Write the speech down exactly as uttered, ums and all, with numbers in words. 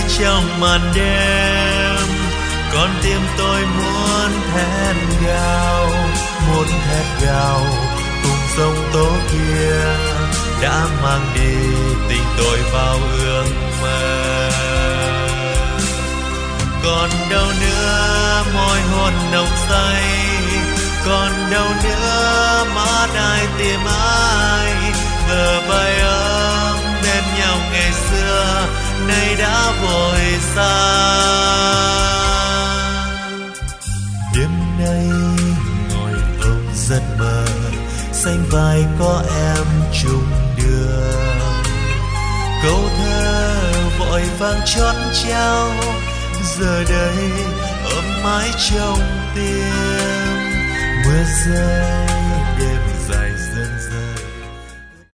trong màn đêm. Con tim tôi muốn thét gào, muốn thét gào cùng sông tố kia đã mang đi tình tôi vào ước mơ. Còn đâu nữa môi hôn nồng say, còn đâu nữa mắt ai tìm ai, bờ vai ấm bên nhau ngày xưa nay đã vội xa. Đêm nay ngồi ôm giấc mơ, xanh vai có em chung đường. Câu thơ vội vàng chót trao, giờ đây ấm mãi trong tim. Mưa rơi